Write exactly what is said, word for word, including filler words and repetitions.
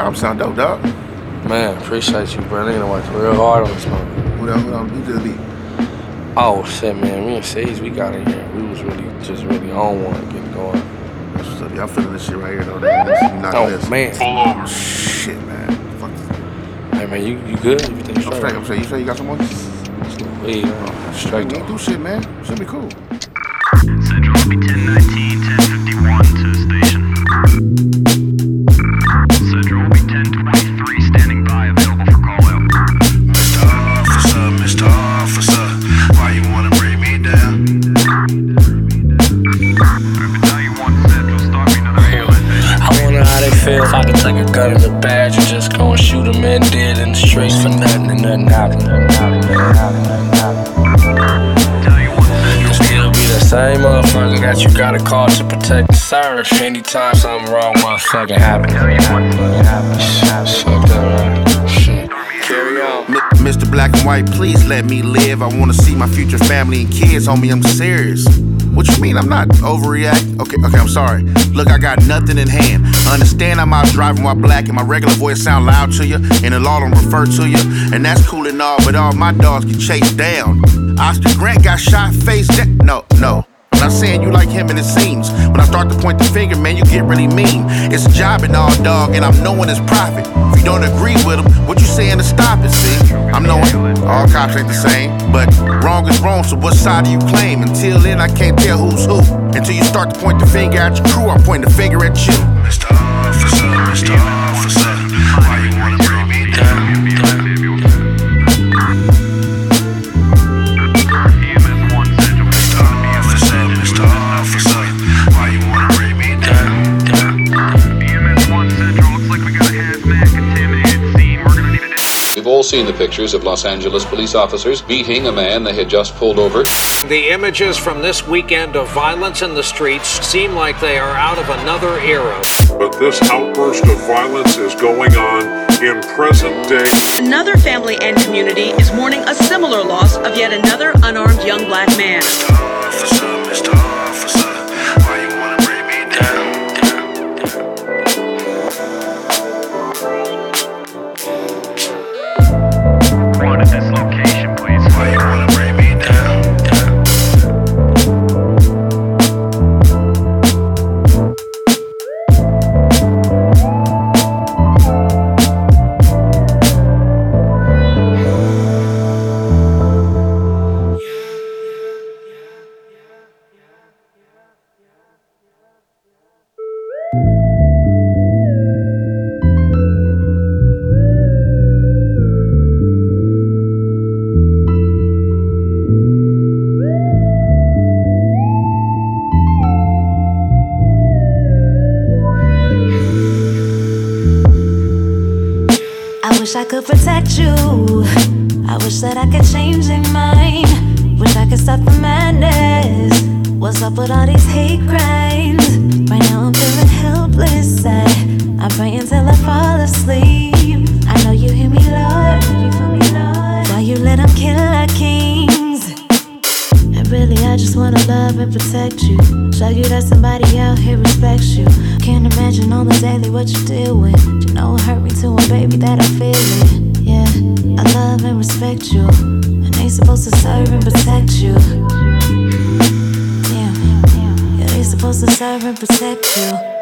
album sound dope, dog. Man, appreciate you, bro. Nigga worked real hard on this one. What else? What else? You just be. Oh shit, man. Me and Sage, we got in here. We was really just really on one, getting going. That's what's up. Y'all feeling this shit right here, though. This, not oh this. man. Oh shit, man. Fuck this. Hey man, you you good? You think I'm straight. I'm straight. You sure you got some more? Weed, uh, straight You do shit, man. Should be cool. Central will be ten nineteen, ten fifty-one to station. Central will be ten twenty-three, standing by, available for call out. Mister Officer, Mister Officer, why you wanna bring me down? I wonder how they feel if I could take a gun to the badge and just go and shoot them in dead in the streets for nothing and nothing happened. You'll still be the same motherfucker that you gotta call to protect and serve anytime something wrong motherfucking happens. Fuck that, right? Shit. Carry on. Mister Black and White, please let me live. I wanna see my future family and kids, homie, I'm serious. What you mean I'm not overreact? Okay, okay, I'm sorry. Look, I got nothing in hand. Understand I'm out driving while black and my regular voice sound loud to you, and the law don't refer to you, and that's cool and all, but all my dogs get chased down. Oscar Grant got shot face down. No, no. I'm not saying you like him and it seems. When I start to point the finger, man, you get really mean. It's a job and all, dog, and I'm knowing it's profit. If you don't agree with him, what you saying to stop it, see? I'm knowing all cops ain't the same, but wrong is wrong, so what side do you claim? Until then, I can't tell who's who. Until you start to point the finger at your crew, I'm pointing the finger at you. Mister Officer, Mister Officer, why you wanna bring me down? We've all seen the pictures of Los Angeles police officers beating a man they had just pulled over. The images from this weekend of violence in the streets seem like they are out of another era. But this outburst of violence is going on in present day. Another family and community is mourning a similar loss of yet another unarmed young black man. Mister Officer, Mister Officer, why you wanna bring me down? One at this location, please. Why you wanna bring me down? Wish I could protect you. I wish that I could change their mind. Wish I could stop the madness. What's up with all these hate crimes? Right now I'm feeling helpless. I, I pray until I fall asleep. I know you hear me, Lord. You feel me, Lord? Why you let them kill our kings? And really I just wanna love and protect you. Show you that somebody out here respects you. Can't imagine on the daily what you deal with. You know it hurt me too, and baby, that I feel it. Yeah, I love and respect you, and they supposed to serve and protect you. Yeah, yeah, they supposed to serve and protect you.